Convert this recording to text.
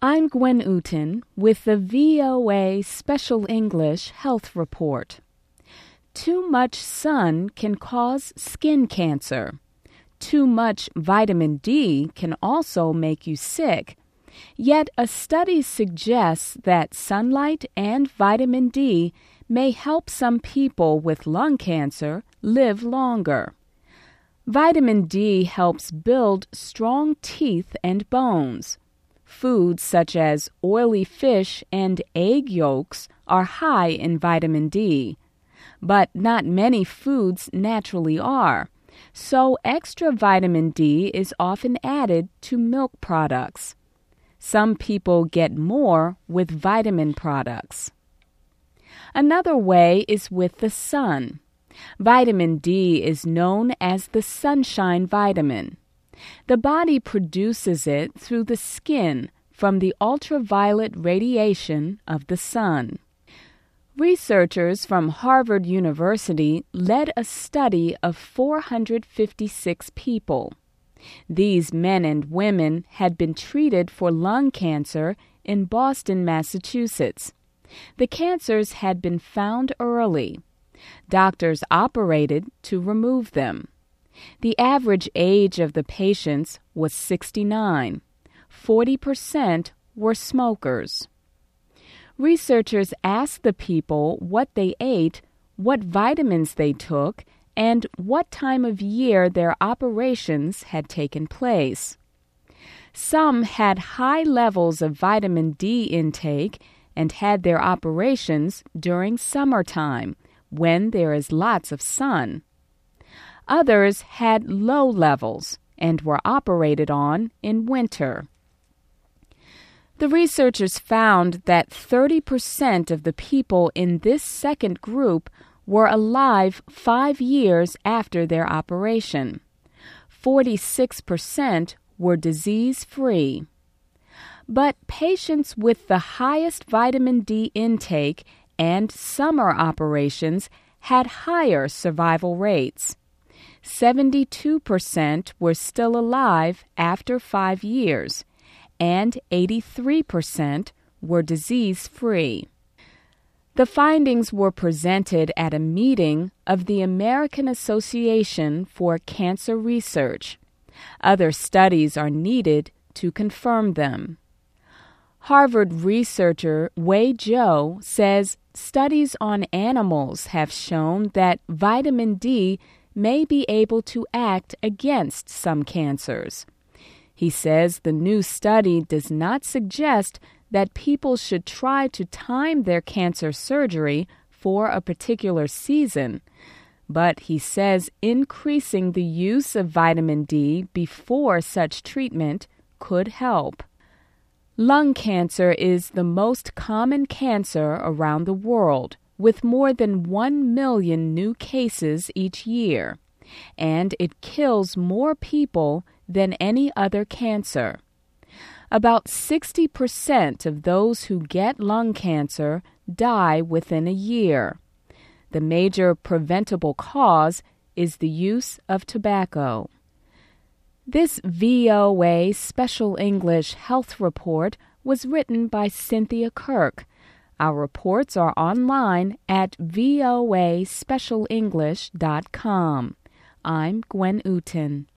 I'm Gwen Uten with the VOA Special English Health Report. Too much sun can cause skin cancer. Too much vitamin D can also make you sick. Yet a study suggests that sunlight and vitamin D may help some people with lung cancer live longer. Vitamin D helps build strong teeth and bones. Foods such as oily fish and egg yolks are high in vitamin D. But not many foods naturally are, so extra vitamin D is often added to milk products. Some people get more with vitamin products. Another way is with the sun. Vitamin D is known as the sunshine vitamin. The body produces it through the skin from the ultraviolet radiation of the sun. Researchers from Harvard University led a study of 456 people. These men and women had been treated for lung cancer in Boston, Massachusetts. The cancers had been found early. Doctors operated to remove them. The average age of the patients was 69. 40% were smokers. Researchers asked the people what they ate, what vitamins they took, and what time of year their operations had taken place. Some had high levels of vitamin D intake and had their operations during summertime, when there is lots of sun. Others had low levels and were operated on in winter. The researchers found that 30% of the people in this second group were alive 5 years after their operation. 46% were disease-free. But patients with the highest vitamin D intake and summer operations had higher survival rates. 72% were still alive after 5 years, and 83% were disease-free. The findings were presented at a meeting of the American Association for Cancer Research. Other studies are needed to confirm them. Harvard researcher Wei Zhou says studies on animals have shown that vitamin D may be able to act against some cancers. He says the new study does not suggest that people should try to time their cancer surgery for a particular season, but he says increasing the use of vitamin D before such treatment could help. Lung cancer is the most common cancer around the world, with more than 1 million new cases each year, and it kills more people than any other cancer. About 60% of those who get lung cancer die within a year. The major preventable cause is the use of tobacco. This VOA Special English Health Report was written by Cynthia Kirk. Our reports are online at voaspecialenglish.com. I'm Gwen Uten.